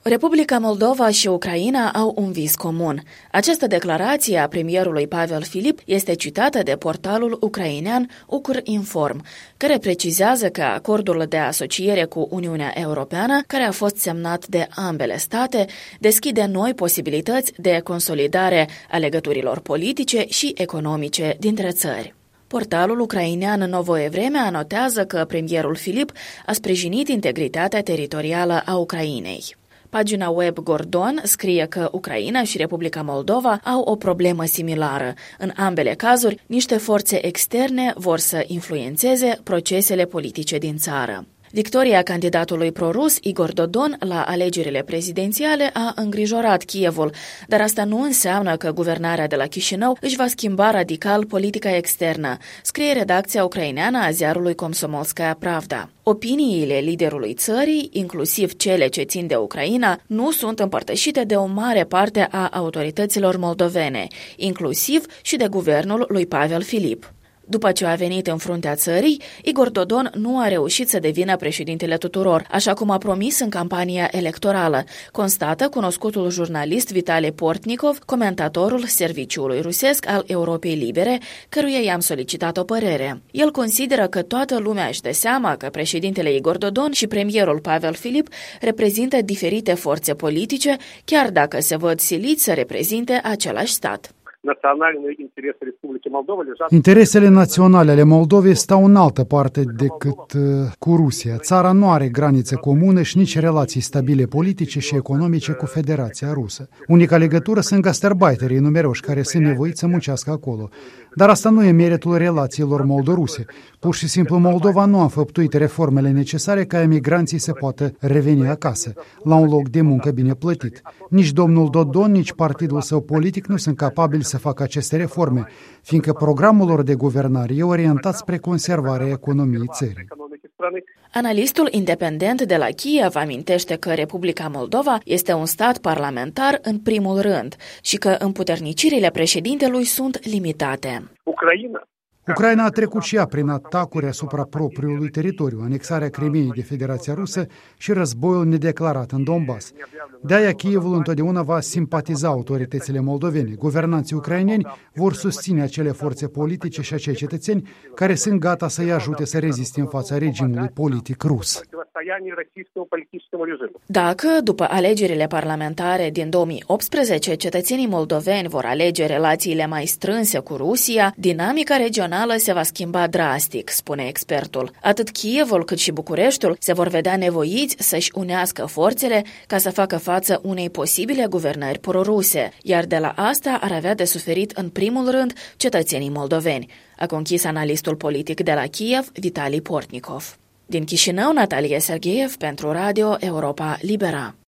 Republica Moldova și Ucraina au un vis comun. Această declarație a premierului Pavel Filip este citată de portalul ucrainean Ukrinform, care precizează că acordul de asociere cu Uniunea Europeană, care a fost semnat de ambele state, deschide noi posibilități de consolidare a legăturilor politice și economice dintre țări. Portalul ucrainean Novoe Vremea anotează că premierul Filip a sprijinit integritatea teritorială a Ucrainei. Pagina web Gordon scrie că Ucraina și Republica Moldova au o problemă similară. În ambele cazuri, niște forțe externe vor să influențeze procesele politice din țară. Victoria candidatului prorus Igor Dodon la alegerile prezidențiale a îngrijorat Kievul, dar asta nu înseamnă că guvernarea de la Chișinău își va schimba radical politica externă, scrie redacția ucraineană a ziarului Komsomolskaya Pravda. Opiniile liderului țării, inclusiv cele ce țin de Ucraina, nu sunt împărtășite de o mare parte a autorităților moldovene, inclusiv și de guvernul lui Pavel Filip. După ce a venit în fruntea țării, Igor Dodon nu a reușit să devină președintele tuturor, așa cum a promis în campania electorală, constată cunoscutul jurnalist Vitali Portnikov, comentatorul serviciului rusesc al Europei Libere, căruia i-am solicitat o părere. El consideră că toată lumea își dă seama că președintele Igor Dodon și premierul Pavel Filip reprezintă diferite forțe politice, chiar dacă se văd siliți să reprezinte același stat. Interesele naționale ale Moldovei stau în altă parte decât cu Rusia. Țara nu are granițe comune și nici relații stabile politice și economice cu Federația Rusă. Unica legătură sunt gastarbeiterii numeroși care sunt nevoiți să muncească acolo. Dar asta nu e meritul relațiilor moldo-ruse. Pur și simplu Moldova nu a înfăptuit reformele necesare ca emigranții să poată reveni acasă, la un loc de muncă bine plătit. Nici domnul Dodon, nici partidul său politic nu sunt capabili să facă aceste reforme, fiindcă programul lor de guvernare e orientat spre conservarea economiei țării. Analistul independent de la Kiev amintește că Republica Moldova este un stat parlamentar în primul rând și că împuternicirile președintelui sunt limitate. Ucraina a trecut și ea prin atacuri asupra propriului teritoriu, anexarea Crimeei de Federația Rusă și războiul nedeclarat în Donbass. De-aia Kievul întotdeauna va simpatiza autoritățile moldovene. Guvernanții ucraineni vor susține acele forțe politice și acei cetățeni care sunt gata să-i ajute să reziste în fața regimului politic rus. Dacă, după alegerile parlamentare din 2018, cetățenii moldoveni vor alege relațiile mai strânse cu Rusia, dinamica regională se va schimba drastic, spune expertul. Atât Kievul cât și Bucureștiul se vor vedea nevoiți să-și unească forțele ca să facă față unei posibile guvernări proruse, iar de la asta ar avea de suferit în primul rând cetățenii moldoveni, a conchis analistul politic de la Kiev, Vitali Portnikov. Din Chișinău, Natalia Sergeev pentru Radio Europa Libera.